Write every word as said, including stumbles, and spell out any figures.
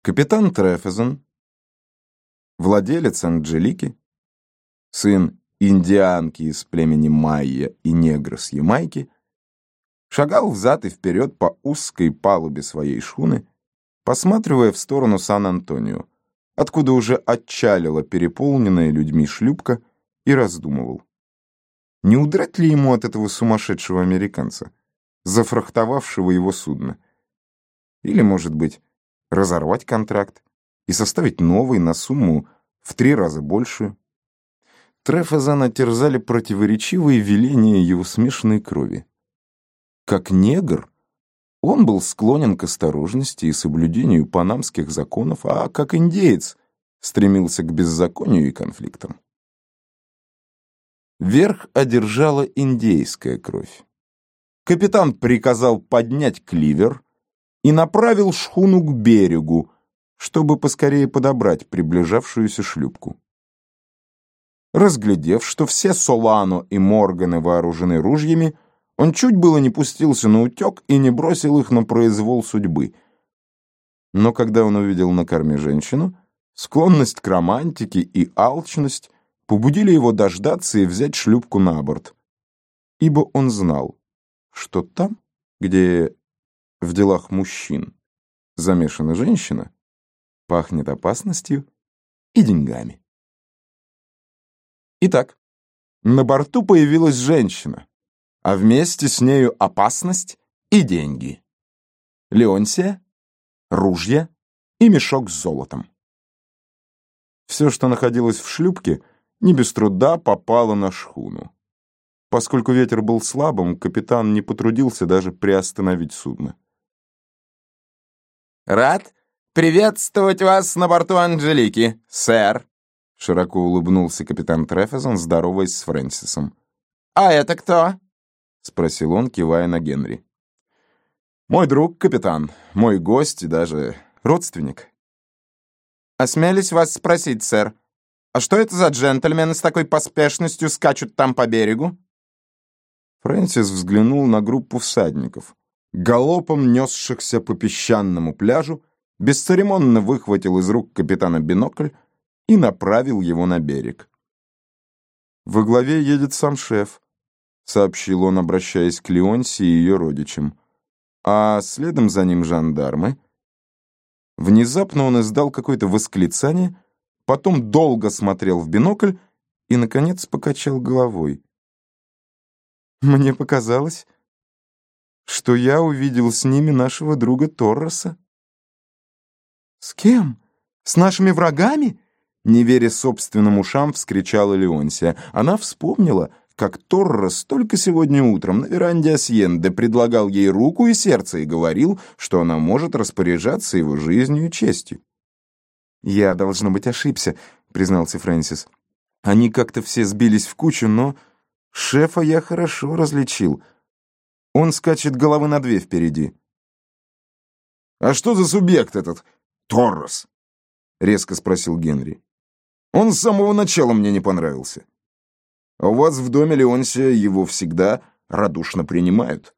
Капитан Трефезон, владелец Анджелики, сын индианки из племени Майя и негра с Ямайки, шагал взад и вперед по узкой палубе своей шхуны, посматривая в сторону Сан-Антонио, откуда уже отчалила переполненная людьми шлюпка, и раздумывал, не удрать ли ему от этого сумасшедшего американца, зафрахтовавшего его судно, или, может быть, разорвать контракт и составить новый на сумму в три раза большую. Трефезона терзали противоречивые веления его смешанной крови. Как негр, он был склонен к осторожности и соблюдению панамских законов, а как индеец стремился к беззаконию и конфликтам. Верх одержала индейская кровь. Капитан приказал поднять кливер и направил шхуну к берегу, чтобы поскорее подобрать приближавшуюся шлюпку. Разглядев, что все Солано и Морганы вооружены ружьями, он чуть было не пустился на утек и не бросил их на произвол судьбы. Но когда он увидел на корме женщину, склонность к романтике и алчность побудили его дождаться и взять шлюпку на борт, ибо он знал, что там, где в делах мужчин замешана женщина, пахнет опасностью и деньгами. Итак, на борту появилась женщина, а вместе с нею опасность и деньги. Леонсия, ружья и мешок с золотом. Все, что находилось в шлюпке, не без труда попало на шхуну. Поскольку ветер был слабым, капитан не потрудился даже приостановить судно. «Рад приветствовать вас на борту Анджелики, сэр!» Широко улыбнулся капитан Трефезон, здороваясь с Фрэнсисом. «А это кто?» — спросил он, кивая на Генри. «Мой друг, капитан, мой гость и даже родственник». «Осмелюсь вас спросить, сэр, а что это за джентльмены с такой поспешностью скачут там по берегу?» Фрэнсис взглянул на группу всадников, галопом несшихся по песчаному пляжу, бесцеремонно выхватил из рук капитана бинокль и направил его на берег. «Во главе едет сам шеф», — сообщил он, обращаясь к Леонси и ее родичам, «а следом за ним жандармы». Внезапно он издал какое-то восклицание, потом долго смотрел в бинокль и, наконец, покачал головой. «Мне показалось, что я увидел с ними нашего друга Торреса». «С кем? С нашими врагами?» Не веря собственным ушам, вскричала Леонсия. Она вспомнила, как Торрес только сегодня утром на веранде Асьенде предлагал ей руку и сердце и говорил, что она может распоряжаться его жизнью и честью. «Я, должно быть, ошибся», — признался Фрэнсис. «Они как-то все сбились в кучу, но шефа я хорошо различил. Он скачет головы на две впереди». «А что за субъект этот Торрес?» — резко спросил Генри. «Он с самого начала мне не понравился. А у вас в доме, Леонсия, его всегда радушно принимают».